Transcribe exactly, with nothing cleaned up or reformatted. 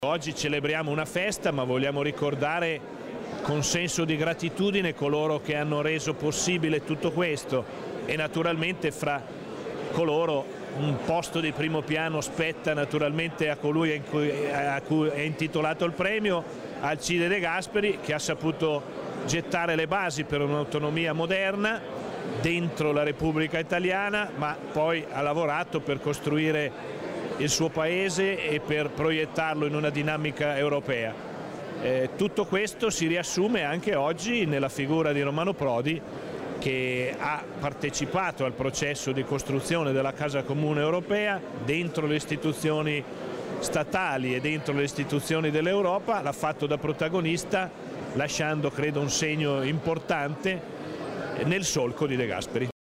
Oggi celebriamo una festa, ma vogliamo ricordare con senso di gratitudine coloro che hanno reso possibile tutto questo, e naturalmente fra coloro un posto di primo piano spetta naturalmente a colui a cui è intitolato il premio, Alcide De Gasperi, che ha saputo gettare le basi per un'autonomia moderna dentro la Repubblica Italiana, ma poi ha lavorato per costruire il suo paese e per proiettarlo in una dinamica europea. Eh, tutto questo si riassume anche oggi nella figura di Romano Prodi, che ha partecipato al processo di costruzione della Casa Comune Europea dentro le istituzioni statali e dentro le istituzioni dell'Europa, l'ha fatto da protagonista, lasciando credo un segno importante nel solco di De Gasperi.